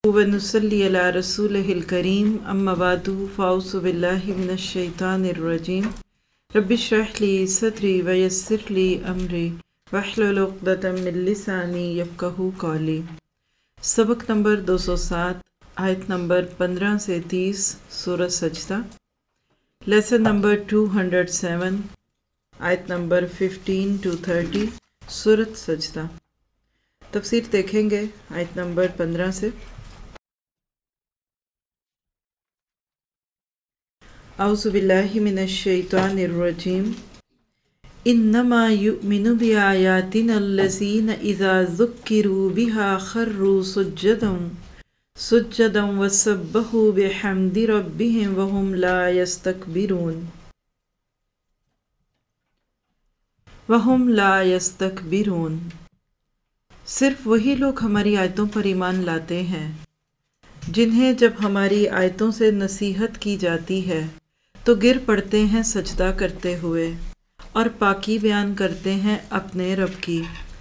ونصلی علی رسولہ الکریم اما بعد فاعوذ باللہ من الشیطان الرجیم رب اشرح لی صدری ویسر لی امری واحلل عقدۃ من لسانی یفقہوا قولی۔ سبق نمبر 207 آیت نمبر 15 سے 30 سورۃ سجدہ، لیسن نمبر 207 آیت نمبر 15 to 30 سورۃ سجدہ۔ تفسیر دیکھیں گے آیت نمبر 15 سے۔ اعوذ باللہ من الشیطان الرجیم انما یؤمن بآیاتنا الذین اذا ذکروا بها خروا سجدا وسبحوا بحمد ربهم وهم لا یستکبرون۔ صرف وہی لوگ ہماری آیتوں پر ایمان لاتے ہیں جنہیں جب ہماری آیتوں سے نصیحت کی جاتی ہے تو گر پڑتے ہیں سجدہ کرتے ہوئے اور پاکی بیان کرتے ہیں اپنے رب کی،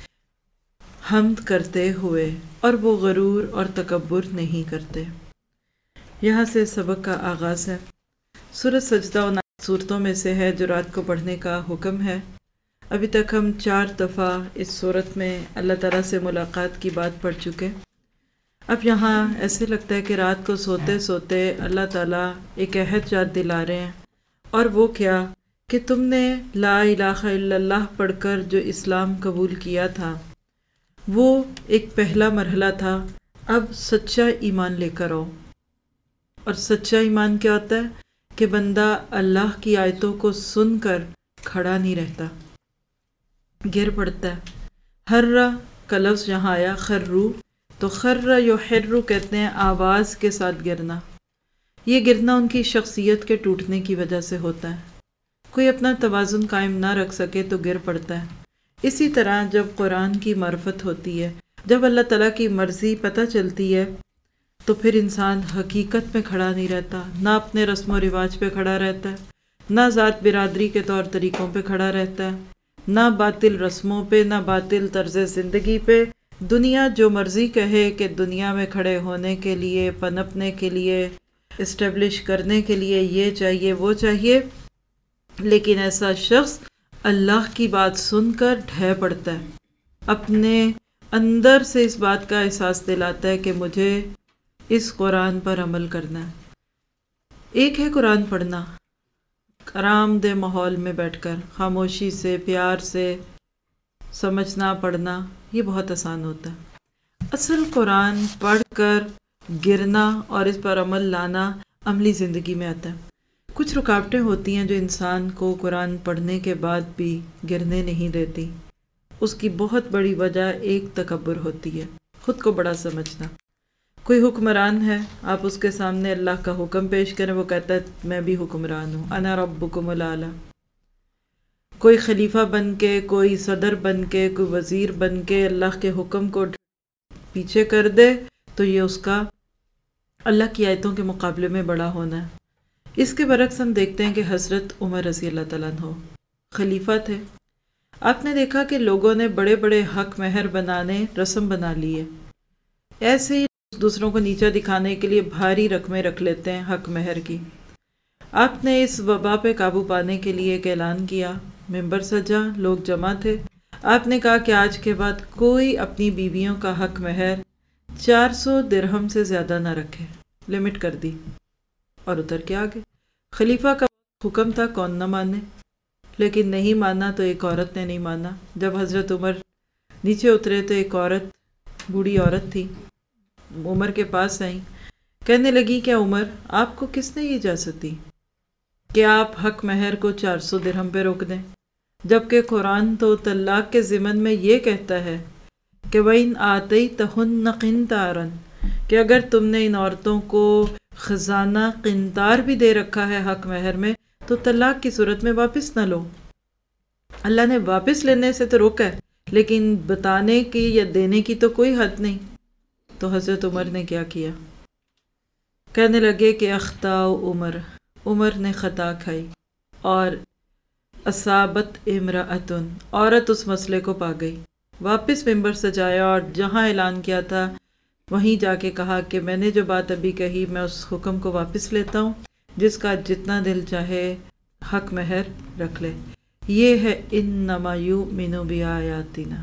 حمد کرتے ہوئے، اور وہ غرور اور تکبر نہیں کرتے۔ یہاں سے سبق کا آغاز ہے۔ سورۃ سجدہ ان صورتوں میں سے ہے جو رات کو پڑھنے کا حکم ہے۔ ابھی تک ہم 4 دفعہ اس صورت میں اللہ تعالیٰ سے ملاقات کی بات پڑھ چکے۔ اب یہاں ایسے لگتا ہے کہ رات کو سوتے سوتے اللہ تعالیٰ ایک عہد یاد دلا رہے ہیں، اور وہ کیا کہ تم نے لا الہ الا اللہ پڑھ کر جو اسلام قبول کیا تھا وہ ایک پہلا مرحلہ تھا، اب سچا ایمان لے کر آؤ۔ اور سچا ایمان کیا ہوتا ہے کہ بندہ اللہ کی آیتوں کو سن کر کھڑا نہیں رہتا، گر پڑتا ہے۔ حرّ کا لفظ یہاں آیا خرّو، تو خرّ یحرّ کہتے ہیں آواز کے ساتھ گرنا۔ یہ گرنا ان کی شخصیت کے ٹوٹنے کی وجہ سے ہوتا ہے۔ کوئی اپنا توازن قائم نہ رکھ سکے تو گر پڑتا ہے۔ اسی طرح جب قرآن کی معرفت ہوتی ہے، جب اللہ تعالیٰ کی مرضی پتہ چلتی ہے، تو پھر انسان حقیقت میں کھڑا نہیں رہتا، نہ اپنے رسم و رواج پہ کھڑا رہتا ہے، نہ ذات برادری کے طور طریقوں پہ کھڑا رہتا ہے، نہ باطل رسموں پہ، نہ باطل طرز زندگی پہ۔ دنیا جو مرضی کہے کہ دنیا میں کھڑے ہونے کے لیے، پنپنے کے لیے، اسٹیبلش کرنے کے لیے یہ چاہیے وہ چاہیے، لیکن ایسا شخص اللہ کی بات سن کر ڈھہ پڑتا ہے، اپنے اندر سے اس بات کا احساس دلاتا ہے کہ مجھے اس قرآن پر عمل کرنا ہے۔ ایک ہے قرآن پڑھنا، آرام دہ ماحول میں بیٹھ کر خاموشی سے، پیار سے سمجھنا، پڑھنا، یہ بہت آسان ہوتا ہے۔ اصل قرآن پڑھ کر گرنا اور اس پر عمل لانا عملی زندگی میں آتا ہے۔ کچھ رکاوٹیں ہوتی ہیں جو انسان کو قرآن پڑھنے کے بعد بھی گرنے نہیں دیتی۔ اس کی بہت بڑی وجہ ایک تکبر ہوتی ہے، خود کو بڑا سمجھنا۔ کوئی حکمران ہے، آپ اس کے سامنے اللہ کا حکم پیش کریں، وہ کہتا ہے میں بھی حکمران ہوں، انا ربکم الاعلی۔ کوئی خلیفہ بن کے، کوئی صدر بن کے، کوئی وزیر بن کے اللہ کے حکم کو پیچھے کر دے تو یہ اس کا اللہ کی آیتوں کے مقابلے میں بڑا ہونا ہے۔ اس کے برعکس ہم دیکھتے ہیں کہ حضرت عمر رضی اللہ تعالیٰ عنہ خلیفہ تھے۔ آپ نے دیکھا کہ لوگوں نے بڑے بڑے حق مہر بنانے رسم بنا لی ہے، ایسے ہی دوسروں کو نیچا دکھانے کے لیے بھاری رقمیں رکھ لیتے ہیں حق مہر کی۔ آپ نے اس وبا پہ قابو پانے کے لیے ایک اعلان کیا، ممبر سجا، لوگ جمع تھے۔ آپ نے کہا کہ آج کے بعد کوئی اپنی بیویوں کا حق مہر 400 درہم سے زیادہ نہ رکھے، لمٹ کر دی، اور اتر کے آگے۔ خلیفہ کا حکم تھا، کون نہ مانے، لیکن نہیں مانا تو ایک عورت نے نہیں مانا۔ جب حضرت عمر نیچے اترے تو ایک عورت، بوڑھی عورت تھی، عمر کے پاس آئیں، کہنے لگی کہ عمر آپ کو کس نے یہ اجازت دی کہ آپ حق مہر کو 400 درہم پہ روک دیں، جبکہ قرآن تو طلاق کے ضمن میں یہ کہتا ہے کہ وَإِنْ آتَيْتَهُنَّ قِنْطَارًا، کہ اگر تم نے ان عورتوں کو خزانہ قنطار بھی دے رکھا ہے حق مہر میں تو طلاق کی صورت میں واپس نہ لو۔ اللہ نے واپس لینے سے تو روکا ہے، لیکن بتانے کی یا دینے کی تو کوئی حد نہیں۔ تو حضرت عمر نے کیا کیا؟ کہنے لگے کہ اخطاء عمر نے خطا کھائی، اور اصابت امرأتن، عورت اس مسئلے کو پا گئی۔ واپس ممبر سجایا اور جہاں اعلان کیا تھا وہیں جا کے کہا کہ میں نے جو بات ابھی کہی میں اس حکم کو واپس لیتا ہوں، جس کا جتنا دل چاہے حق مہر رکھ لے۔ یہ ہے انما یؤمن بآیاتنا،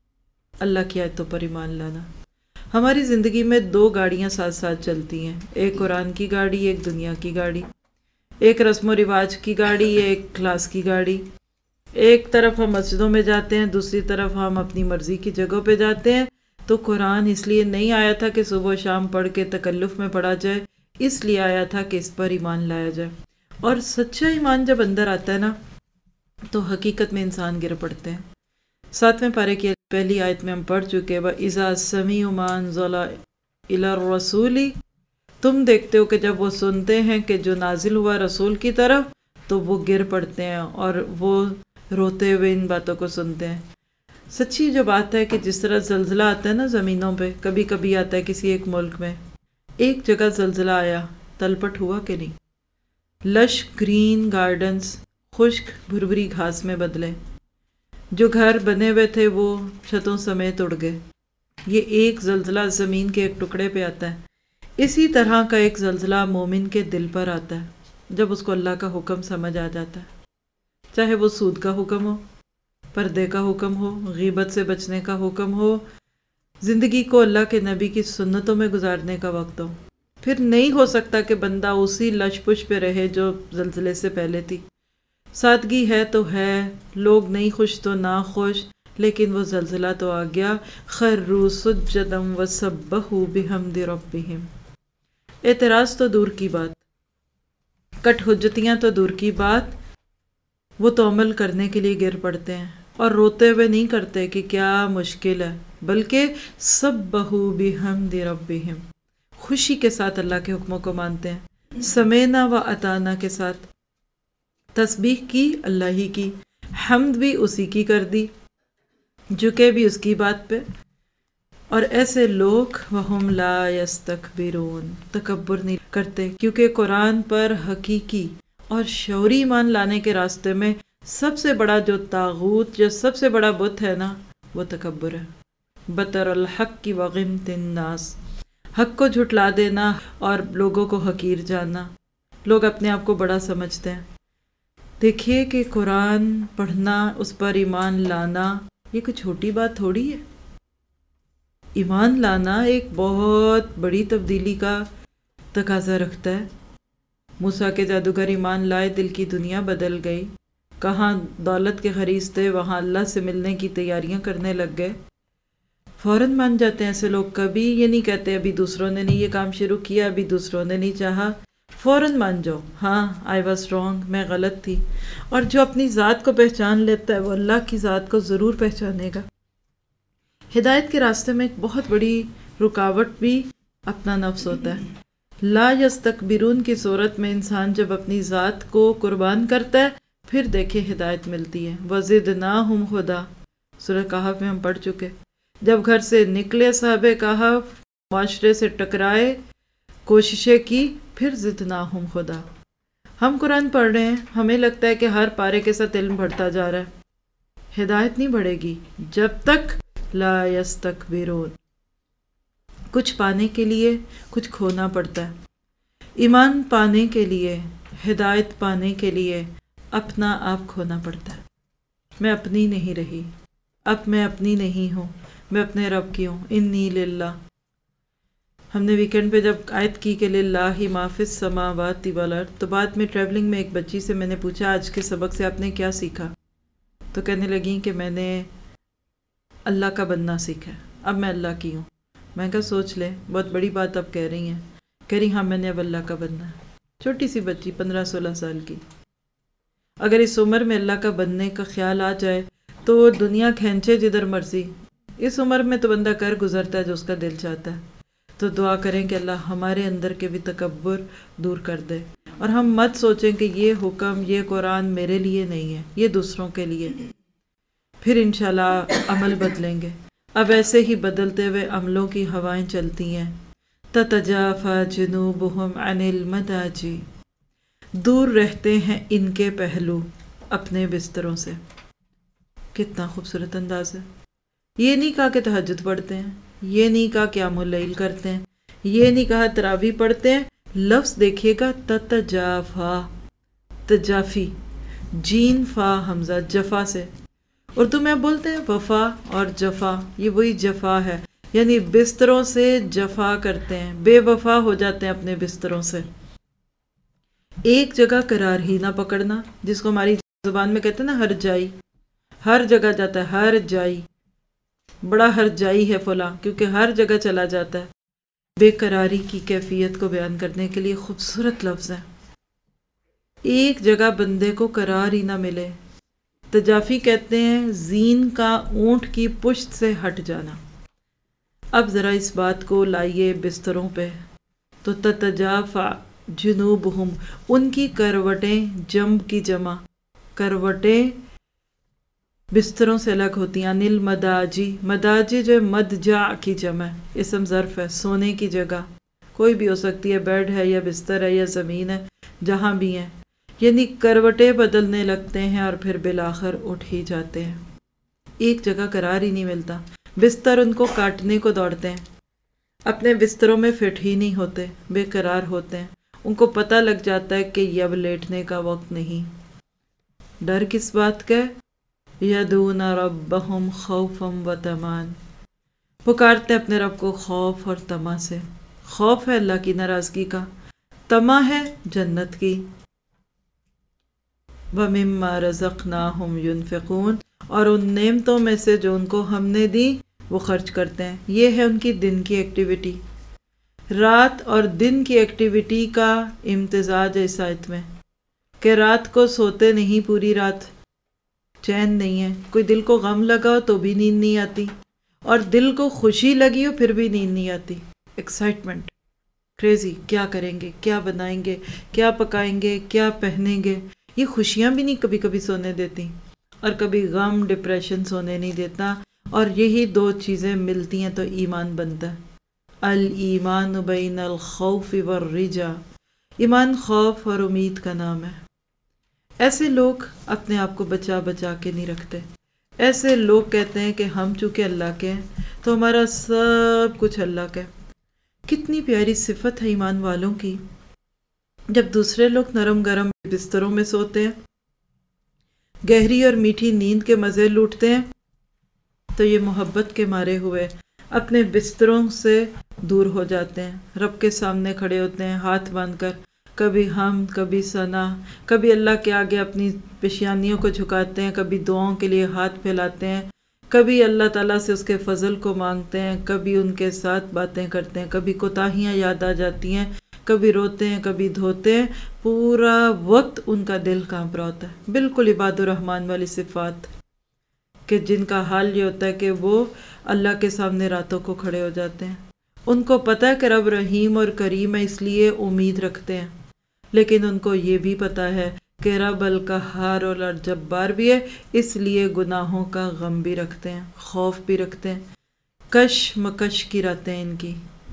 اللہ کی آیتوں پر ایمان لانا۔ ہماری زندگی میں دو گاڑیاں ساتھ ساتھ چلتی ہیں، ایک قرآن کی گاڑی، ایک دنیا کی گاڑی، ایک رسم و رواج کی گاڑی، ایک کلاس کی گاڑی۔ ایک طرف ہم مسجدوں میں جاتے ہیں، دوسری طرف ہم اپنی مرضی کی جگہوں پہ جاتے ہیں۔ تو قرآن اس لیے نہیں آیا تھا کہ صبح و شام پڑھ کے تکلف میں پڑھا جائے، اس لیے آیا تھا کہ اس پر ایمان لایا جائے۔ اور سچا ایمان جب اندر آتا ہے نا تو حقیقت میں انسان گر پڑتے ہیں۔ 7ویں پارے کی پہلی آیت میں ہم پڑھ چکے، وَإِذَا سَمِعُوا مَا أُنزِلَ إِلَى الرَّسُولِ، تم دیکھتے ہو کہ جب وہ سنتے ہیں کہ جو نازل ہوا رسول کی طرف تو وہ گر پڑتے ہیں اور وہ روتے ہوئے ان باتوں کو سنتے ہیں۔ سچی جو بات ہے کہ جس طرح زلزلہ آتا ہے نا زمینوں پہ، کبھی کبھی آتا ہے کسی ایک ملک میں، ایک جگہ زلزلہ آیا، تلپٹ ہوا کہ نہیں؟ لش گرین گارڈنز خشک بھربھری گھاس میں بدلے، جو گھر بنے ہوئے تھے وہ چھتوں سمیت اڑ گئے۔ یہ ایک زلزلہ زمین کے ایک ٹکڑے پہ آتا ہے۔ اسی طرح کا ایک زلزلہ مومن کے دل پر آتا ہے جب اس کو اللہ کا حکم سمجھ آ جاتا ہے، چاہے وہ سود کا حکم ہو، پردے کا حکم ہو، غیبت سے بچنے کا حکم ہو، زندگی کو اللہ کے نبی کی سنتوں میں گزارنے کا وقت ہو۔ پھر نہیں ہو سکتا کہ بندہ اسی لش پش پہ رہے جو زلزلے سے پہلے تھی۔ سادگی ہے تو ہے، لوگ نہیں خوش تو نہ خوش، لیکن وہ زلزلہ تو آ گیا۔ خروا سجدا وسبحوا بحمد ربہم، اعتراض تو دور کی بات، کٹ حجتیاں تو دور کی بات، وہ تو عمل کرنے کے لیے گر پڑتے ہیں اور روتے ہوئے نہیں کرتے کہ کیا مشکل ہے، بلکہ سبحوا بحمد ربہم، خوشی کے ساتھ اللہ کے حکموں کو مانتے ہیں، سمینا و اطانا کے ساتھ، تسبیح کی اللہ ہی کی، حمد بھی اسی کی کر دی، جھکے بھی اس کی بات پہ۔ اور ایسے لوگ وہم لا یستکبرون، تکبر نہیں کرتے، کیونکہ قرآن پر حقیقی اور شعوری ایمان لانے کے راستے میں سب سے بڑا جو طاغوت، جو سب سے بڑا بت ہے نا، وہ تکبر ہے۔ بطر الحق کی وغمت الناس، حق کو جھٹلا دینا اور لوگوں کو حقیر جاننا، لوگ اپنے آپ کو بڑا سمجھتے ہیں۔ دیکھیے کہ قرآن پڑھنا، اس پر ایمان لانا، یہ کوئی چھوٹی بات تھوڑی ہے۔ ایمان لانا ایک بہت بڑی تبدیلی کا تقاضا رکھتا ہے۔ موسیٰ کے جادوگر ایمان لائے، دل کی دنیا بدل گئی، کہاں دولت کے حریص تھے وہاں اللہ سے ملنے کی تیاریاں کرنے لگ گئے۔ فوراً مان جاتے ہیں ایسے لوگ، کبھی یہ نہیں کہتے ابھی دوسروں نے نہیں یہ کام شروع کیا، ابھی دوسروں نے نہیں چاہا، فوراً مان جاؤ، ہاں آئی واز رانگ، میں غلط تھی۔ اور جو اپنی ذات کو پہچان لیتا ہے وہ اللہ کی ذات کو ضرور پہچانے گا۔ ہدایت کے راستے میں ایک بہت بڑی رکاوٹ بھی اپنا نفس ہوتا ہے۔ لا یستکبرون کی صورت میں انسان جب اپنی ذات کو قربان کرتا ہے پھر دیکھے ہدایت ملتی ہے۔ وَزِدْنَاهُمْ هُدًى، سورہ کہف میں ہم پڑھ چکے، جب گھر سے نکلے صحابہ کہف، معاشرے سے ٹکرائے، کوششیں کی، پھر زدناہم ہدیٰ۔ ہم قرآن پڑھ رہے ہیں، ہمیں لگتا ہے کہ ہر پارے کے ساتھ علم بڑھتا جا رہا ہے، ہدایت نہیں بڑھے گی جب تک لا یستکبرون۔ کچھ پانے کے لیے کچھ کھونا پڑتا ہے۔ ایمان پانے کے لیے، ہدایت پانے کے لیے اپنا آپ کھونا پڑتا ہے۔ میں اپنی نہیں رہی، اب میں اپنی نہیں ہوں، میں اپنے رب کی ہوں۔ انی للہ، ہم نے ویکینڈ پہ جب آیت کی کہ للہ ما فی السماوات والارض، تو بعد میں ٹریولنگ میں ایک بچی سے میں نے پوچھا آج کے سبق سے آپ نے کیا سیکھا؟ تو کہنے لگیں کہ میں نے اللہ کا بننا سیکھا ہے، اب میں اللہ کی ہوں۔ میں کہا سوچ لے، بہت بڑی بات اب کہہ رہی ہیں۔ کہہ رہی ہاں میں نے اب اللہ کا بننا ہے۔ چھوٹی سی بچی 15-16 سال کی، اگر اس عمر میں اللہ کا بننے کا خیال آ جائے تو دنیا کھینچے جدھر مرضی۔ اس عمر میں تو بندہ کر گزرتا ہے جو اس کا دل چاہتا ہے۔ تو دعا کریں کہ اللہ ہمارے اندر کے بھی تکبر دور کر دے، اور ہم مت سوچیں کہ یہ حکم، یہ قرآن میرے لیے نہیں ہے، یہ دوسروں کے لیے، پھر انشاءاللہ عمل بدلیں گے۔ اب ایسے ہی بدلتے ہوئے عملوں کی ہوائیں چلتی ہیں۔ تتجافی جنوبہم عن المضاجع، دور رہتے ہیں ان کے پہلو اپنے بستروں سے۔ کتنا خوبصورت انداز ہے۔ یہ نہیں کہا کہ تہجد پڑھتے ہیں، یہ نہیں کہا قیام اللیل کرتے ہیں، یہ نہیں کہا تراویح پڑھتے ہیں. لفظ دیکھیے گا تتجافا، تجافی، جین فا حمزہ جفا سے. اردو میں بولتے ہیں وفا اور جفا، یہ وہی جفا ہے، یعنی بستروں سے جفا کرتے ہیں، بے وفا ہو جاتے ہیں اپنے بستروں سے. ایک جگہ قرار ہی نہ پکڑنا، جس کو ہماری زبان میں کہتے ہیں نا ہر جائی، ہر جگہ جاتا ہے، ہر جائی، بڑا ہر جائی ہے فلاں، کیونکہ ہر جگہ چلا جاتا ہے. بے قراری کی کیفیت کو بیان کرنے کے لیے خوبصورت لفظ ہے. ایک جگہ بندے کو قرار ہی نہ ملے. تجافی کہتے ہیں زین کا اونٹ کی پشت سے ہٹ جانا. اب ذرا اس بات کو لائیے بستروں پہ، تو تتجافا جنوبہم، ان کی کروٹیں، جنب کی جمع، کروٹیں بستروں سے الگ ہوتی ہیں. انل مداجی، مداجی جو مدجع کی جمع ہے، اسم ظرف ہے، سونے کی جگہ کوئی بھی ہو سکتی ہے، بیڈ ہے یا بستر ہے یا زمین ہے، جہاں بھی ہیں، یعنی کروٹیں بدلنے لگتے ہیں اور پھر بالآخر اٹھ ہی جاتے ہیں. ایک جگہ قرار ہی نہیں ملتا. بستر ان کو کاٹنے کو دوڑتے ہیں، اپنے بستروں میں فٹ ہی نہیں ہوتے، بے قرار ہوتے ہیں. ان کو پتہ لگ جاتا ہے کہ یہ اب لیٹنے کا وقت نہیں. ڈر کس بات کا ہے؟ یدعون ربہم خوفا وطمعا، پکارتے اپنے رب کو خوف اور طمع سے. خوف ہے اللہ کی ناراضگی کا، طمع ہے جنت کی. وَمِمَّا رَزَقْنَاهُمْ يُنْفِقُونَ، اور ان نعمتوں میں سے جو ان کو ہم نے دی وہ خرچ کرتے ہیں. یہ ہے ان کی دن کی ایکٹیویٹی. رات اور دن کی ایکٹیویٹی کا امتزاج ہے اس آیت میں، کہ رات کو سوتے نہیں، پوری رات چین نہیں ہے. کوئی دل کو غم لگا ہو تو بھی نیند نہیں آتی، اور دل کو خوشی لگی ہو پھر بھی نیند نہیں آتی. ایکسائٹمنٹ، کریزی، کیا کریں گے، کیا بنائیں گے، کیا پکائیں گے، کیا پہنیں گے. یہ خوشیاں بھی نہیں کبھی کبھی سونے دیتی، اور کبھی غم ڈپریشن سونے نہیں دیتا. اور یہی دو چیزیں ملتی ہیں تو ایمان بنتا ہے. الایمان بین الخوف والرجا، ایمان خوف اور امید کا نام ہے. ایسے لوگ اپنے آپ کو بچا بچا کے نہیں رکھتے. ایسے لوگ کہتے ہیں کہ ہم چونکہ اللہ کے ہیں تو ہمارا سب کچھ اللہ کا ہے. کتنی پیاری صفت ہے ایمان والوں کی. جب دوسرے لوگ نرم گرم بستروں میں سوتے ہیں، گہری اور میٹھی نیند کے مزے لوٹتے ہیں، تو یہ محبت کے مارے ہوئے اپنے بستروں سے دور ہو جاتے ہیں، رب کے سامنے کھڑے ہوتے ہیں ہاتھ باندھ کر، کبھی ہم، کبھی ثنا، کبھی اللہ کے آگے اپنی پیشانیوں کو جھکاتے ہیں، کبھی دعاؤں کے لیے ہاتھ پھیلاتے ہیں، کبھی اللہ تعالیٰ سے اس کے فضل کو مانگتے ہیں، کبھی ان کے ساتھ باتیں کرتے ہیں، کبھی کوتاہیاں یاد آ جاتی ہیں، کبھی روتے ہیں، کبھی دھوتے ہیں. پورا وقت ان کا دل کانپ رہا ہوتا ہے. بالکل عباد الرحمن والی صفات، کہ جن کا حال یہ ہوتا ہے کہ وہ اللہ کے سامنے راتوں کو کھڑے ہو جاتے ہیں. ان کو پتہ ہے کہ رب رحیم اور کریم ہے، اس لیے امید رکھتے ہیں، لیکن ان کو یہ بھی پتہ ہے کہ رب القہار اور جبار بھی ہے، اس لیے گناہوں کا غم بھی رکھتے ہیں، خوف بھی رکھتے ہیں. کش مکش کی راتیں ان کی،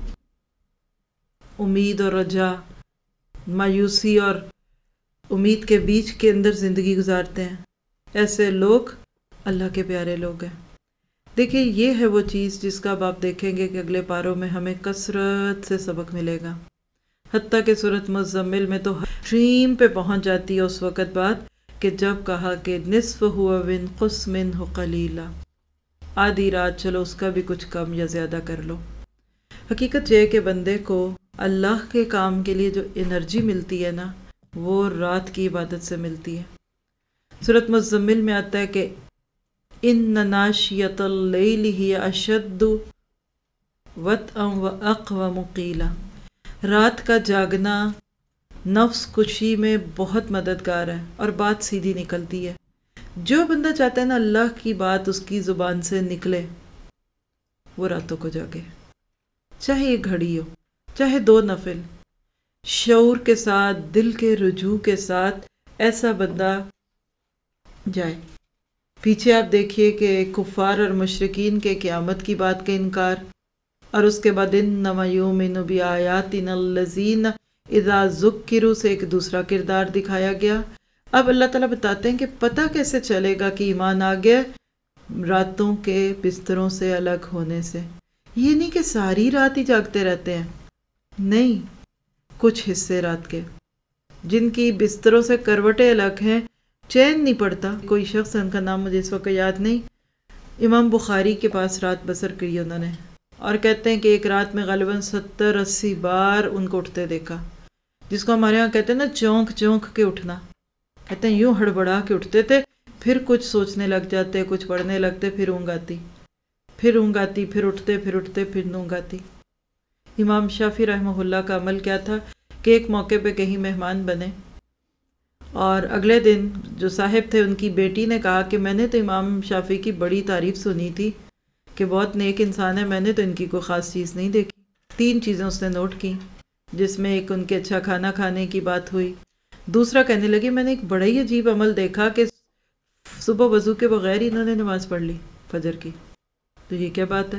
امید اور رجا، مایوسی اور امید کے بیچ کے اندر زندگی گزارتے ہیں. ایسے لوگ اللہ کے پیارے لوگ ہیں. دیکھیں یہ ہے وہ چیز جس کا اب آپ دیکھیں گے کہ اگلے پاروں میں ہمیں کثرت سے سبق ملے گا. حتیٰ کہ سورۃ مزمل میں تو ٹریم پہ پہنچ جاتی ہے اس وقت بعد کہ جب کہا کہ نصف ہوا وانقص منہ قلیلا، آدھی رات چلو اس کا بھی کچھ کم یا زیادہ کر لو. حقیقت یہ ہے کہ بندے کو اللہ کے کام کے لیے جو انرجی ملتی ہے نا، وہ رات کی عبادت سے ملتی ہے. سورۃ مزمل میں آتا ہے کہ ان ناشیۃ اللیل ہی اشد وطئا واقوم قیلا، رات کا جاگنا نفس کشی میں بہت مددگار ہے اور بات سیدھی نکلتی ہے. جو بندہ چاہتا ہے نا اللہ کی بات اس کی زبان سے نکلے، وہ راتوں کو جاگے، چاہے ایک گھڑی ہو، چاہے 2 نفل، شعور کے ساتھ، دل کے رجوع کے ساتھ ایسا بندہ جائے. پیچھے آپ دیکھیے کہ کفار اور مشرکین کے قیامت کی بات کا انکار، اور اس کے بعد انما یؤمن بآیاتنا الذین اذا ذکروا سے ایک دوسرا کردار دکھایا گیا. اب اللہ تعالیٰ بتاتے ہیں کہ پتہ کیسے چلے گا کہ ایمان آ گیا؟ راتوں کے بستروں سے الگ ہونے سے. یہ نہیں کہ ساری رات ہی جاگتے رہتے ہیں، نہیں، کچھ حصے رات کے جن کی بستروں سے کروٹیں الگ ہیں، چین نہیں پڑتا۔ کوئی شخص، ان کا نام مجھے اس وقت یاد نہیں، امام بخاری کے پاس رات بسر کی انہوں نے، اور کہتے ہیں کہ ایک رات میں غالباً 70-80 بار ان کو اٹھتے دیکھا، جس کو ہمارے ہاں کہتے ہیں نا چونک چونک کے اٹھنا، کہتے ہیں یوں ہڑبڑا کے اٹھتے تھے، پھر کچھ سوچنے لگ جاتے، کچھ پڑھنے لگتے، پھر اونگ آتی، پھر اونگ آتی، پھر اٹھتے، پھر اٹھتے، پھر اونگ آتی۔ امام شافعی رحمہ اللہ کا عمل کیا تھا کہ ایک موقع پہ کہیں مہمان بنے، اور اگلے دن جو صاحب تھے ان کی بیٹی نے کہا کہ میں نے تو امام شافعی کی بڑی تعریف سنی تھی کہ بہت نیک انسان ہے، میں نے تو ان کی کوئی خاص چیز نہیں دیکھی۔ 3 چیزیں اس نے نوٹ کی، جس میں ایک ان کے اچھا کھانا کھانے کی بات ہوئی، دوسرا کہنے لگی میں نے ایک بڑا ہی عجیب عمل دیکھا کہ صبح وضو کے بغیر ہی انہوں نے نماز پڑھ لی فجر کی، تو یہ کیا بات ہے؟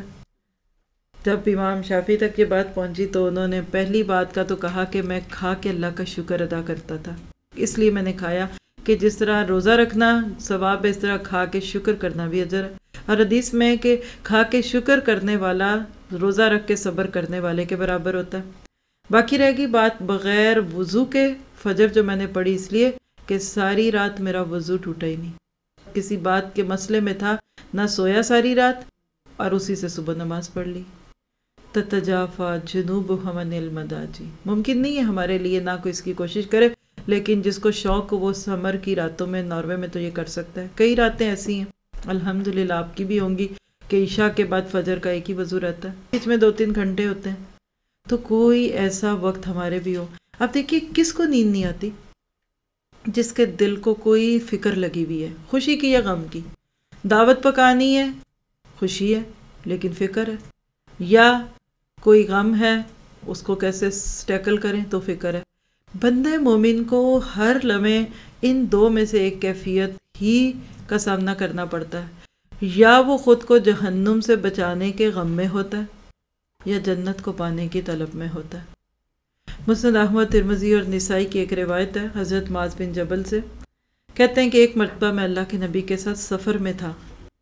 جب امام شافعی تک یہ بات پہنچی تو انہوں نے پہلی بات کا تو کہا کہ میں کھا کے اللہ کا شکر ادا کرتا تھا، اس لیے میں نے کھایا کہ جس طرح روزہ رکھنا ثواب ہے، اس طرح کھا کے شکر کرنا بھی اجر ہے۔ اور حدیث میں ہے کہ کھا کے شکر کرنے والا روزہ رکھ کے صبر کرنے والے کے برابر ہوتا ہے۔ باقی رہ گئی بات بغیر وضو کے فجر جو میں نے پڑھی، اس لیے کہ ساری رات میرا وضو ٹوٹا ہی نہیں، کسی بات کے مسئلے میں تھا، نہ سویا ساری رات اور اسی سے صبح نماز پڑھ لی۔ تتجافا جنوبہم عن المضاجع، ممکن نہیں ہے ہمارے لیے، نہ کوئی اس کی کوشش کرے، لیکن جس کو شوق ہو وہ سمر کی راتوں میں، ناروے میں تو یہ کر سکتا ہے۔ کئی راتیں ایسی ہیں، الحمدللہ آپ کی بھی ہوں گی، کہ عشاء کے بعد فجر کا ایک ہی وضو رہتا ہے، بیچ میں 2-3 گھنٹے ہوتے ہیں، تو کوئی ایسا وقت ہمارے بھی ہو۔ اب دیکھیے کس کو نیند نہیں آتی؟ جس کے دل کو کوئی فکر لگی ہوئی ہے، خوشی کی یا غم کی، دعوت پکانی ہے، خوشی ہے لیکن فکر ہے، یا کوئی غم ہے اس کو کیسے ٹیکل کریں تو فکر ہے۔ بندہ مومن کو ہر لمحے ان 2 میں سے ایک کیفیت ہی کا سامنا کرنا پڑتا ہے، یا وہ خود کو جہنم سے بچانے کے غم میں ہوتا ہے یا جنت کو پانے کی طلب میں ہوتا ہے۔ مسند احمد، ترمذی اور نسائی کی ایک روایت ہے حضرت معاذ بن جبل سے، کہتے ہیں کہ ایک مرتبہ میں اللہ کے نبی کے ساتھ سفر میں تھا،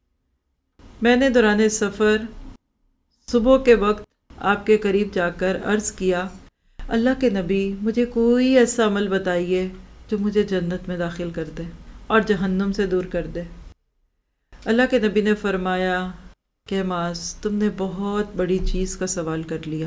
میں نے دوران سفر صبح کے وقت آپ کے قریب جا کر عرض کیا، اللہ کے نبی مجھے کوئی ایسا عمل بتائیے جو مجھے جنت میں داخل کر دے اور جہنم سے دور کر دے۔ اللہ کے نبی نے فرمایا کہ معاذ تم نے بہت بڑی چیز کا سوال کر لیا،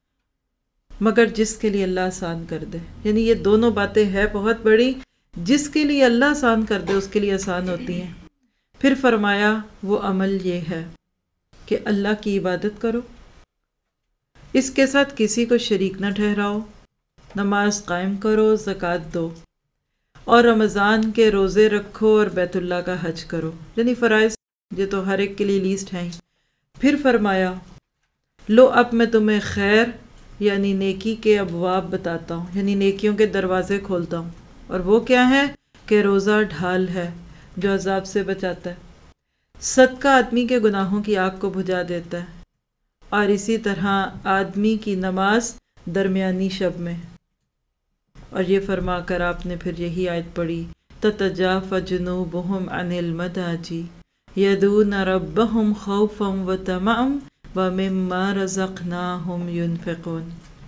مگر جس کے لیے اللہ آسان کر دے، یعنی یہ دونوں باتیں ہیں بہت بڑی، جس کے لیے اللہ آسان کر دے اس کے لیے آسان ہوتی ہیں۔ پھر فرمایا وہ عمل یہ ہے کہ اللہ کی عبادت کرو، اس کے ساتھ کسی کو شریک نہ ٹھہراؤ، نماز قائم کرو، زکوٰۃ دو، اور رمضان کے روزے رکھو اور بیت اللہ کا حج کرو، یعنی فرائض یہ تو ہر ایک کے لیے لیسٹ ہیں۔ پھر فرمایا لو اب میں تمہیں خیر یعنی نیکی کے ابواب بتاتا ہوں، یعنی نیکیوں کے دروازے کھولتا ہوں، اور وہ کیا ہے کہ روزہ ڈھال ہے جو عذاب سے بچاتا ہے، صدقہ آدمی کے گناہوں کی آگ کو بجھا دیتا ہے، اور اسی طرح آدمی کی نماز درمیانی شب میں۔ اور یہ فرما کر آپ نے پھر یہی آیت پڑھی، تتجافا جنوبہم عن المضاجع یدعون ربہم خوفا وطمعا ومما رزقناہم ینفقون۔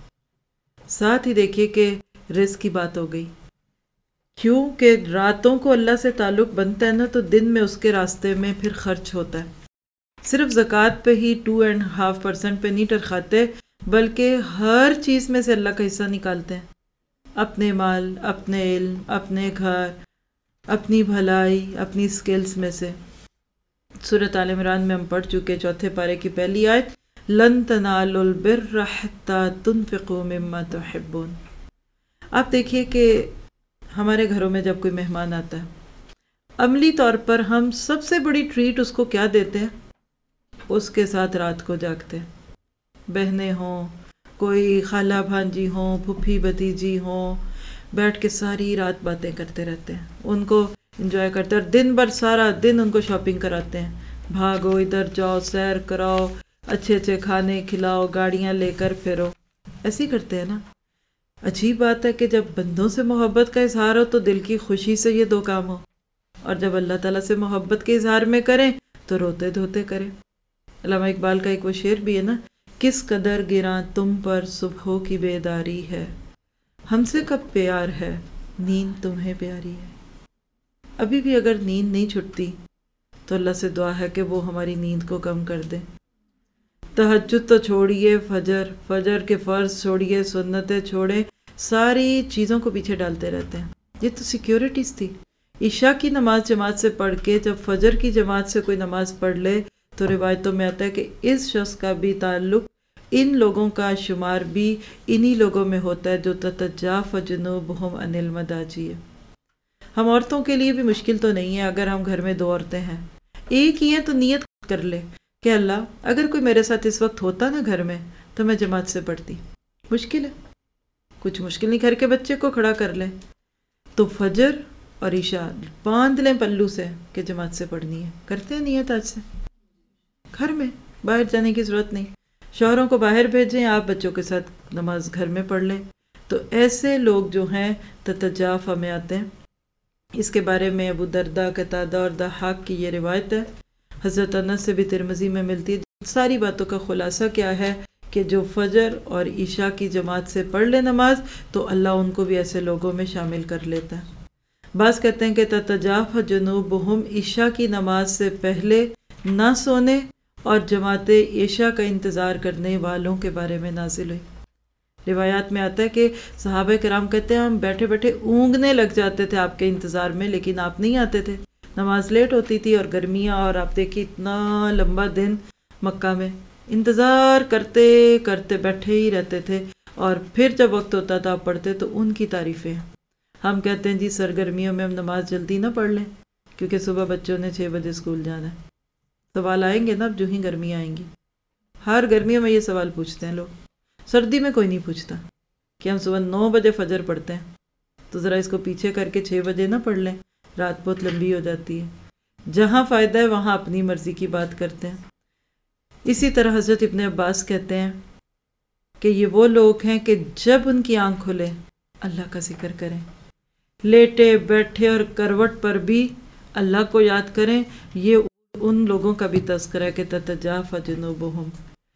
ساتھ ہی دیکھیے کہ رزق کی بات ہو گئی، کیوں کہ راتوں کو اللہ سے تعلق بنتا ہے نا، تو دن میں اس کے راستے میں پھر خرچ ہوتا ہے۔ صرف زکوٰۃ پہ ہی 2.5% پہ نہیں ٹرکھاتے، بلکہ ہر چیز میں سے اللہ کا حصہ نکالتے ہیں، اپنے مال، اپنے علم، اپنے گھر، اپنی بھلائی، اپنی سکلز میں سے۔ سورۃ آل عمران میں ہم پڑھ چکے 4 پارے کی پہلی آیت، لن تنالوا البر حتی تنفقوا مما تحبون۔ آپ دیکھیے کہ ہمارے گھروں میں جب کوئی مہمان آتا ہے، عملی طور پر ہم سب سے بڑی ٹریٹ اس کو کیا دیتے ہیں؟ اس کے ساتھ رات کو جاگتے ہیں، بہنیں ہوں، کوئی خالہ بھانجی ہوں، پھپھی بھتیجی ہوں، بیٹھ کے ساری رات باتیں کرتے رہتے ہیں، ان کو انجوائے کرتے ہیں، اور دن بھر سارا دن ان کو شاپنگ کراتے ہیں، بھاگو ادھر جاؤ، سیر کراؤ، اچھے اچھے کھانے کھلاؤ، گاڑیاں لے کر پھرو، ایسے ہی کرتے ہیں نا۔ عجیب بات ہے کہ جب بندوں سے محبت کا اظہار ہو تو دل کی خوشی سے یہ 2 کام ہو، اور جب اللہ تعالیٰ سے محبت کے اظہار میں کریں تو روتے دھوتے کریں۔ علامہ اقبال کا ایک وہ شعر بھی ہے نا، کس قدر گراں تم پر صبحوں کی بیداری ہے، ہم سے کب پیار ہے نیند تمہیں پیاری ہے۔ ابھی بھی اگر نیند نہیں چھٹتی تو اللہ سے دعا ہے کہ وہ ہماری نیند کو کم کر دے۔ تہجد تو چھوڑیے، فجر کے فرض چھوڑیے، سنتیں چھوڑے، ساری چیزوں کو پیچھے ڈالتے رہتے ہیں۔ یہ تو سیکیورٹیز تھی۔ عشاء کی نماز جماعت سے پڑھ کے جب فجر کی جماعت سے کوئی نماز پڑھ لے تو روایتوں میں آتا ہے کہ اس شخص کا بھی تعلق، ان لوگوں کا شمار بھی انہی لوگوں میں ہوتا ہے جو تتجافی جنوبہم عن المضاجع ہے۔ ہم عورتوں کے لیے بھی مشکل تو نہیں ہے اگر ہم گھر میں 2 عورتیں ہیں، ایک ہی ہے تو نیت کر لے کہ اللہ اگر کوئی میرے ساتھ اس وقت ہوتا نا گھر میں تو میں جماعت سے پڑھتی۔ مشکل ہے، کچھ مشکل نہیں، گھر کے بچے کو کھڑا کر لیں تو فجر اور عشاء باندھ لیں پلو سے کہ جماعت سے پڑھنی ہے، کرتے ہیں نیت آج سے گھر میں، باہر جانے کی ضرورت نہیں، شوہروں کو باہر بھیجیں، آپ بچوں کے ساتھ نماز گھر میں پڑھ لیں۔ تو ایسے لوگ جو ہیں تتجافی میں آتے ہیں۔ اس کے بارے میں ابو درداء، قتادہ اور ضحاک کی یہ روایت ہے، حضرت انس سے بھی ترمذی میں ملتی ہے۔ ساری باتوں کا خلاصہ کیا ہے کہ جو فجر اور عشاء کی جماعت سے پڑھ لے نماز تو اللہ ان کو بھی ایسے لوگوں میں شامل کر لیتا ہے۔ بعض کہتے ہیں کہ تتجافی جنوبہم عشاء کی نماز سے پہلے نہ سونے اور جماعت عشاء کا انتظار کرنے والوں کے بارے میں نازل ہوئی۔ روایات میں آتا ہے کہ صحابہ کرام کہتے ہیں ہم بیٹھے بیٹھے اونگنے لگ جاتے تھے آپ کے انتظار میں، لیکن آپ نہیں آتے تھے، نماز لیٹ ہوتی تھی اور گرمیاں، اور آپ دیکھیے اتنا لمبا دن مکہ میں، انتظار کرتے کرتے بیٹھے ہی رہتے تھے، اور پھر جب وقت ہوتا تھا آپ پڑھتے تو ان کی تعریفیں۔ ہم کہتے ہیں جی سرگرمیوں میں ہم نماز جلدی نہ پڑھ لیں کیونکہ صبح بچوں نے 6 بجے اسکول جانا ہے۔ سوال آئیں گے نا اب جو ہی گرمیاں آئیں گی، ہر گرمیوں میں یہ سوال پوچھتے ہیں لوگ، سردی میں کوئی نہیں پوچھتا کہ ہم صبح 9 بجے فجر پڑھتے ہیں تو ذرا اس کو پیچھے کر کے 6 بجے نہ پڑھ لیں، رات بہت لمبی ہو جاتی ہے۔ جہاں فائدہ ہے وہاں اپنی مرضی کی بات کرتے ہیں۔ اسی طرح حضرت ابن عباس کہتے ہیں کہ یہ وہ لوگ ہیں کہ جب ان کی آنکھ کھلے اللہ کا ذکر کریں، لیٹے بیٹھے اور کروٹ پر بھی اللہ کو یاد کریں۔ یہ ان لوگوں کا بھی تذکرہ ہے کہ تتجافی جنوبہم۔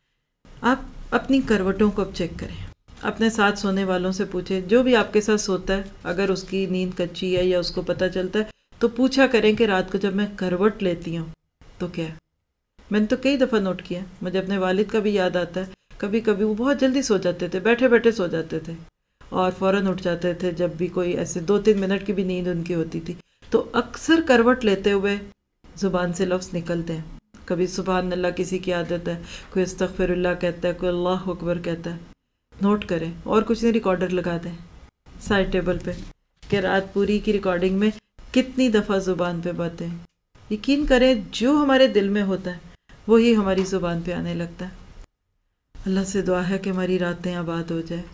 آپ اپنی کروٹوں کو اب چیک کریں، اپنے ساتھ سونے والوں سے پوچھیں، جو بھی آپ کے ساتھ سوتا ہے اگر اس کی نیند کچی ہے یا اس کو پتہ چلتا ہے تو پوچھا کریں کہ رات کو جب میں کروٹ لیتی ہوں تو کیا ہے۔ میں نے تو کئی دفعہ نوٹ کیا، مجھے اپنے والد کا بھی یاد آتا ہے، کبھی کبھی وہ بہت جلدی سو جاتے تھے، بیٹھے بیٹھے سو جاتے تھے اور فوراً اٹھ جاتے تھے جب بھی کوئی ایسے 2-3 منٹ کی بھی نیند ان کی ہوتی تھی، تو اکثر کروٹ لیتے ہوئے زبان سے لفظ نکلتے ہیں۔ کبھی سبحان اللہ کسی کی عادت ہے، کوئی استغفر اللہ کہتا ہے، کوئی اللہ اکبر کہتا ہے۔ نوٹ کریں، اور کچھ نہیں، ریکارڈر لگا دیں سائڈ ٹیبل پہ کہ رات پوری کی ریکارڈنگ میں کتنی دفعہ زبان پہ باتیں۔ یقین کریں جو ہمارے دل میں ہوتا ہے وہی ہماری زبان پہ آنے لگتا ہے۔ اللہ سے دعا ہے کہ ہماری راتیں آباد ہو جائے،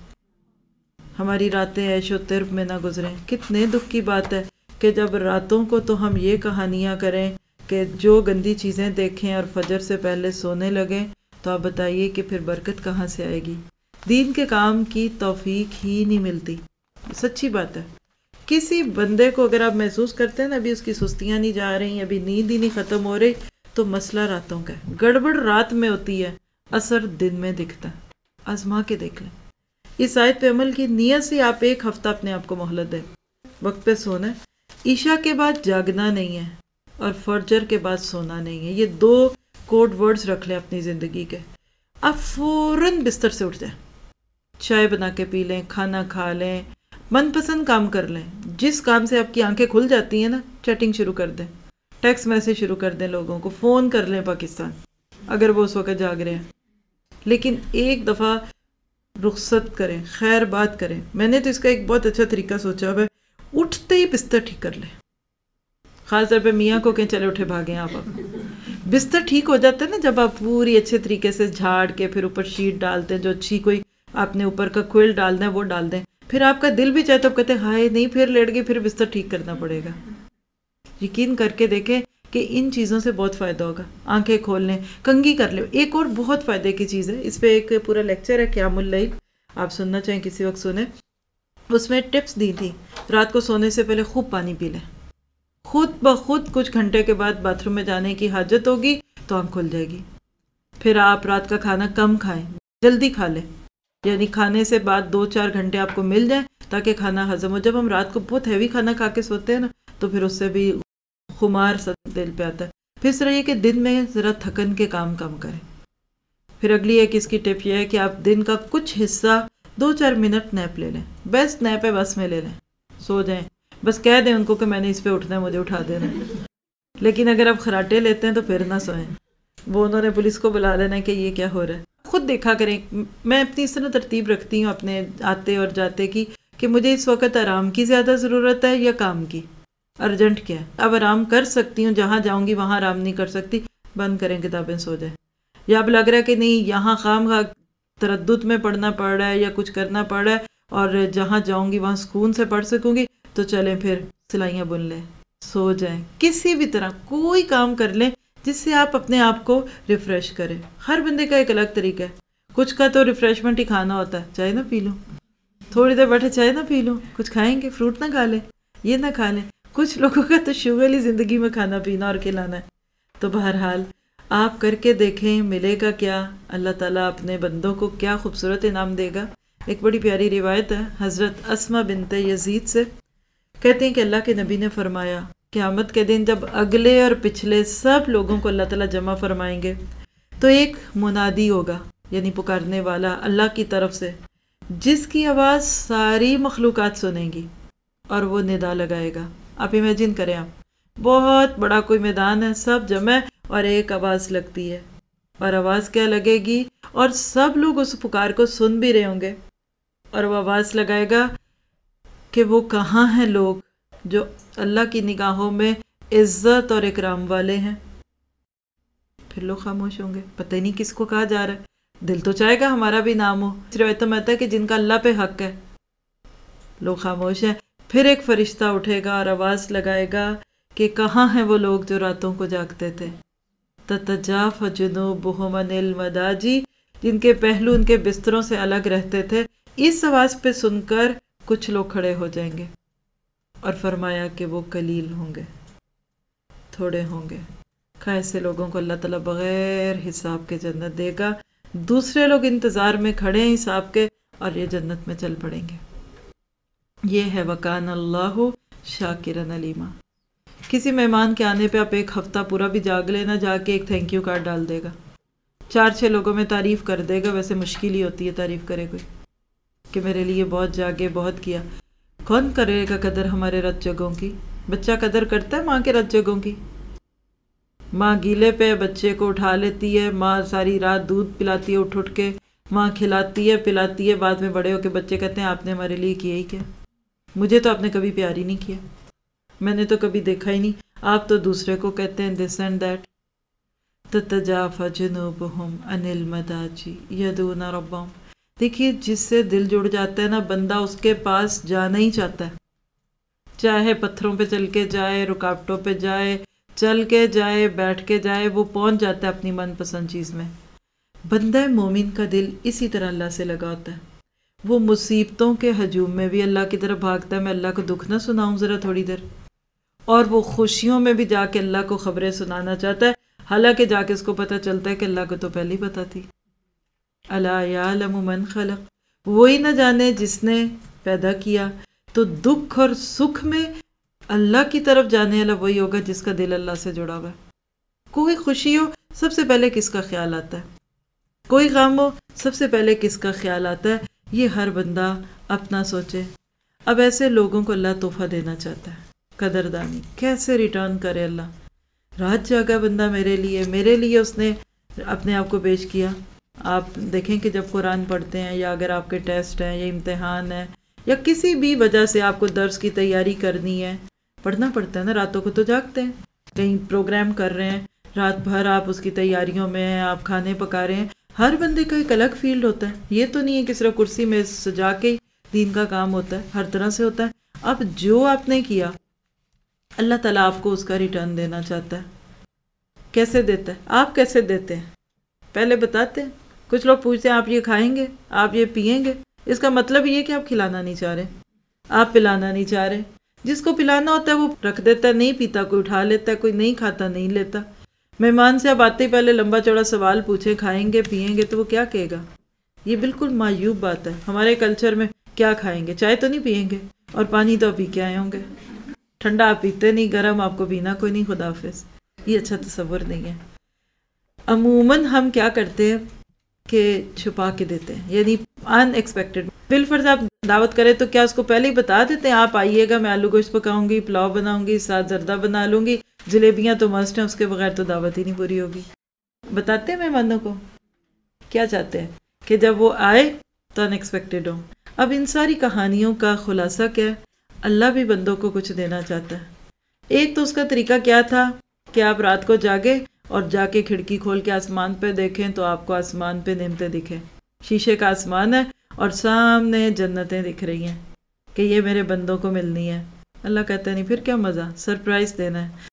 ہماری راتیں عیش و طرب میں نہ گزریں۔ کتنے دکھ کی بات ہے کہ جب راتوں کو تو ہم یہ کہانیاں کریں کہ جو گندی چیزیں دیکھیں اور فجر سے پہلے سونے لگیں، تو آپ بتائیے کہ پھر برکت کہاں سے آئے گی؟ دین کے کام کی توفیق ہی نہیں ملتی، سچی بات ہے۔ کسی بندے کو اگر آپ محسوس کرتے ہیں نا ابھی اس کی سستیاں نہیں جا رہی، ابھی نیند ہی نہیں ختم ہو رہی، تو مسئلہ راتوں کا ہے۔ گڑبڑ رات میں ہوتی ہے، اثر دن میں دکھتا ہے۔ آزما کے دیکھ لیں۔ اس آیت پہ عمل کی نیت سے آپ 1 ہفتہ اپنے آپ کو مہلت دیں، وقت پہ سونا ہے، عشاء کے بعد جاگنا نہیں ہے اور فجر کے بعد سونا نہیں ہے۔ یہ 2 کوڈ ورڈز رکھ لیں اپنی زندگی کے۔ آپ فوراً بستر سے اٹھ جائیں، چائے بنا کے پی لیں، کھانا کھا لیں، من پسند کام کر لیں۔ جس کام سے آپ کی آنکھیں کھل جاتی ہیں نا، چیٹنگ شروع کر دیں، ٹیکسٹ میسج شروع کر دیں، لوگوں کو فون کر لیں پاکستان اگر وہ اس وقت جاگ رہے ہیں، لیکن ایک دفعہ رخصت کریں، خیر بات کریں۔ میں نے تو اس کا ایک بہت اچھا طریقہ سوچا ہوا ہے، اٹھتے ہی بستر ٹھیک کر لیں۔ خاص طور پہ میاں کو کہیں چلے اٹھے بھاگیں آپ بستر ٹھیک ہو جاتا ہے نا جب آپ پوری اچھے طریقے سے جھاڑ کے پھر اوپر شیٹ ڈالتے ہیں، جو اچھی کوئی آپ نے اوپر کا کوئل ڈالنا ہے وہ ڈال دیں، پھر آپ کا دل بھی چاہے تو آپ کہتے ہیں ہائے نہیں پھر لیٹ گئی، پھر بستر ٹھیک کرنا پڑے گا۔ یقین کر کے دیکھیں کہ ان چیزوں سے بہت فائدہ ہوگا۔ آنکھیں کھول لیں، کنگھی کر لیں۔ ایک اور بہت فائدے کی چیز ہے، اس پہ ایک پورا لیکچر ہے قیام اللیل، آپ سننا چاہیں کسی وقت سنیں، اس میں ٹپس دی تھی۔ رات کو سونے سے پہلے خوب پانی پی لیں، خود بخود کچھ گھنٹے کے بعد باتھ روم میں جانے کی حاجت ہوگی تو آنکھ کھل جائے گی۔ پھر آپ رات کا کھانا کم کھائیں، جلدی کھا لیں، یعنی کھانے سے بعد 2-4 گھنٹے آپ کو مل جائیں تاکہ کھانا ہضم ہو۔ جب ہم رات کو بہت ہیوی کھانا کھا کے سوتے ہیں نا تو پھر اس سے بھی خمار سا دل پہ آتا ہے۔ پھر اس طرح یہ کہ دن میں ذرا تھکن کے کام کم کریں۔ پھر اگلی ایک اس کی ٹپ یہ ہے کہ آپ دن کا کچھ حصہ 2-4 منٹ نیپ لے لیں، بیسٹ نیپ ہے بس میں لے لیں، سو جائیں، بس کہہ دیں ان کو کہ میں نے اس پہ اٹھنا ہے، مجھے اٹھا دینا۔ لیکن اگر آپ خراٹے لیتے ہیں تو پھر نہ سوئیں، وہ انہوں نے پولیس کو بلا لینا ہے کہ یہ کیا ہو رہا ہے۔ خود دیکھا کریں، میں اپنی اس طرح ترتیب رکھتی ہوں اپنے آتے اور جاتے کی کہ مجھے اس وقت آرام کی زیادہ ضرورت ہے یا کام کی، ارجنٹ کیا ہے۔ اب آرام کر سکتی ہوں، جہاں جاؤں گی وہاں آرام نہیں کر سکتی، بند کریں کتابیں، سو جائیں۔ یا اب لگ رہا ہے کہ نہیں یہاں خام خواہ تردد میں پڑھنا پڑ رہا ہے یا کچھ کرنا پڑ رہا ہے اور جہاں جاؤں گی وہاں سکون سے پڑھ سکوں گی، تو چلیں پھر سلائیاں بن لیں، سو جائیں، کسی بھی طرح کوئی کام کر لیں جس سے آپ اپنے آپ کو ریفریش کریں۔ ہر بندے کا ایک الگ طریقہ ہے، کچھ کا تو ریفریشمنٹ ہی کھانا ہوتا ہے، چائے نہ پی لوں، تھوڑی دیر بیٹھے چائے نہ پی لوں، کچھ کھائیں گے، فروٹ نہ کھا لیں، یہ نہ کھا لیں۔ کچھ لوگوں کا تو شغل ہی زندگی میں کھانا پینا اور کھلانا ہے۔ تو بہرحال آپ کر کے دیکھیں، ملے گا کیا، اللہ تعالیٰ اپنے بندوں کو کیا خوبصورت انعام دے گا۔ ایک بڑی پیاری روایت ہے حضرت اسما بنت یزید سے، کہتے ہیں کہ اللہ کے نبی نے فرمایا قیامت کے دن جب اگلے اور پچھلے سب لوگوں کو اللہ تعالیٰ جمع فرمائیں گے تو ایک منادی ہوگا، یعنی پکارنے والا اللہ کی طرف سے، جس کی آواز ساری مخلوقات سنیں گی، اور وہ ندا لگائے گا۔ آپ امیجن کریں، آپ بہت بڑا کوئی میدان ہے، سب جمع ہے اور ایک آواز لگتی ہے، اور آواز کیا لگے گی، اور سب لوگ اس پکار کو سن بھی رہے ہوں گے، اور وہ آواز لگائے گا کہ وہ کہاں ہیں لوگ جو اللہ کی نگاہوں میں عزت اور اکرام والے ہیں۔ پھر لوگ خاموش ہوں گے، پتہ ہی نہیں کس کو کہا جا رہا ہے، دل تو چاہے گا ہمارا بھی نام ہو۔ اس روایت میں آتا ہے کہ جن کا اللہ پہ حق ہے، لوگ خاموش ہیں۔ پھر ایک فرشتہ اٹھے گا اور آواز لگائے گا کہ کہاں ہیں وہ لوگ جو راتوں کو جاگتے تھے، تتجافی جنوبہم عن المضاجع، جن کے پہلو ان کے بستروں سے الگ رہتے تھے۔ اس آواز پہ سن کر کچھ لوگ کھڑے ہو جائیں گے اور فرمایا کہ وہ قلیل ہوں گے، تھوڑے ہوں گے۔ ایسے لوگوں کو اللہ تعالیٰ بغیر حساب کے جنت دے گا، دوسرے لوگ انتظار میں کھڑے ہیں حساب کے، اور یہ جنت میں چل پڑیں گے۔ یہ ہے وَكَانَ اللَّهُ شَاكِرًا عَلِيمًا۔ کسی مہمان کے آنے پہ آپ ایک ہفتہ پورا بھی جاگ لینا، جا کے ایک تھینک یو کارڈ ڈال دے گا، 4-6 لوگوں میں تعریف کر دے گا۔ ویسے مشکل ہی ہوتی ہے تعریف کرے کوئی، کہ میرے لیے بہت جاگے، بہت کیا۔ کون کرے گا قدر ہمارے رت جگوں کی؟ بچہ قدر کرتا ہے ماں کے رت جگوں کی؟ ماں گیلے پہ بچے کو اٹھا لیتی ہے، ماں ساری رات دودھ پلاتی ہے اٹھ اٹھ کے، ماں کھلاتی ہے پلاتی ہے، بعد میں بڑے ہو کے بچے کہتے ہیں آپ نے ہمارے لیے کیا ہی کیا، مجھے تو آپ نے کبھی پیار ہی نہیں کیا، میں نے تو کبھی دیکھا ہی نہیں، آپ تو دوسرے کو کہتے ہیں دس اینڈ دیٹ۔ تتجافی جنوبہم عن المضاجع یدعون ربہم۔ دیکھیے جس سے دل جڑ جاتا ہے نا بندہ، اس کے پاس جانا ہی چاہتا ہے، چاہے پتھروں پہ چل کے جائے، رکاوٹوں پہ جائے، چل کے جائے، بیٹھ کے جائے، وہ پہنچ جاتا ہے اپنی من پسند چیز میں۔ بندہ مومن کا دل اسی طرح اللہ سے لگا ہوتا ہے، وہ مصیبتوں کے ہجوم میں بھی اللہ کی طرف بھاگتا ہے، میں اللہ کو دکھ نہ سناؤں ذرا تھوڑی دیر، اور وہ خوشیوں میں بھی جا کے اللہ کو خبریں سنانا چاہتا ہے، حالانکہ جا کے اس کو پتہ چلتا ہے کہ اللہ کو تو پہلے ہی پتہ تھی۔ الا یعلم من خلق، وہی نہ جانے جس نے پیدا کیا۔ تو دکھ اور سکھ میں اللہ کی طرف جانے والا وہی ہوگا جس کا دل اللہ سے جڑا ہوا ہے۔ کوئی خوشی ہو سب سے پہلے کس کا خیال آتا ہے، کوئی غم ہو سب سے پہلے کس کا خیال آتا ہے، یہ ہر بندہ اپنا سوچے۔ اب ایسے لوگوں کو اللہ تحفہ دینا چاہتا ہے، قدردانی کیسے ریٹرن کرے اللہ۔ رات جاگا بندہ میرے لیے اس نے اپنے آپ کو پیش کیا۔ آپ دیکھیں کہ جب قرآن پڑھتے ہیں، یا اگر آپ کے ٹیسٹ ہیں یا امتحان ہے، یا کسی بھی وجہ سے آپ کو درس کی تیاری کرنی ہے، پڑھنا پڑتا ہے نا، راتوں کو تو جاگتے ہیں، کہیں پروگرام کر رہے ہیں، رات بھر آپ اس کی تیاریوں میں ہیں، آپ کھانے پکا رہے ہیں، ہر بندے کا ایک الگ فیلڈ ہوتا ہے۔ یہ تو نہیں ہے کہ صرف کرسی میں سجا کے دین کا کام ہوتا ہے، ہر طرح سے ہوتا ہے۔ اب جو آپ نے کیا اللہ تعالیٰ آپ کو اس کا ریٹرن دینا چاہتا ہے۔ کیسے دیتا ہے؟ آپ کیسے دیتے ہیں پہلے بتاتے ہیں۔ کچھ لوگ پوچھتے ہیں آپ یہ کھائیں گے، آپ یہ پئیں گے، اس کا مطلب یہ کہ آپ کھلانا نہیں چاہ رہے، آپ پلانا نہیں چاہ رہے۔ جس کو پلانا ہوتا ہے وہ رکھ دیتا ہے، نہیں پیتا کوئی اٹھا لیتا ہے، کوئی نہیں کھاتا نہیں لیتا۔ مہمان سے آپ آتے ہی پہلے لمبا چوڑا سوال پوچھیں کھائیں گے پئیں گے تو وہ کیا کہے گا؟ یہ بالکل معیوب بات ہے. ہمارے کلچر میں کیا کھائیں گے؟ چائے تو نہیں پئیں گے، اور پانی تو آپ پی کے آئے ہوں گے. ٹھنڈا آپ پیتے نہیں، گرم آپ کو پینا کوئی نہیں، خدا حافظ. یہ اچھا تصور نہیں ہے. عموماً ہم کیا کرتے ہیں کہ چھپا کے دیتے ہیں، یعنی ان ایکسپیکٹڈ. بالفرض آپ دعوت کریں تو کیا اس کو پہلے ہی بتا دیتے ہیں آپ آئیے گا، میں آلو گوشت پکاؤں گی، پلاؤ بناؤں گی، ساتھ زردہ بنا لوں گی، جلیبیاں تو مسٹ ہیں، اس کے بغیر تو دعوت ہی نہیں پوری ہوگی. بتاتے ہیں مہمانوں کو کیا چاہتے ہیں کہ جب وہ آئے تو ان ایکسپیکٹڈ ہو. اب ان ساری کہانیوں کا خلاصہ کیا ہے؟ اللہ بھی بندوں کو کچھ دینا چاہتا ہے. ایک تو اس کا طریقہ کیا تھا کہ آپ رات کو جاگے اور جا کے کھڑکی کھول کے آسمان پہ دیکھیں تو آپ کو آسمان پہ نعمتیں دکھیں. شیشے کا آسمان ہے اور سامنے جنتیں دکھ رہی ہیں کہ یہ میرے بندوں کو ملنی ہے. اللہ کہتا ہے نہیں پھر کیا مزہ، سرپرائز دینا ہے.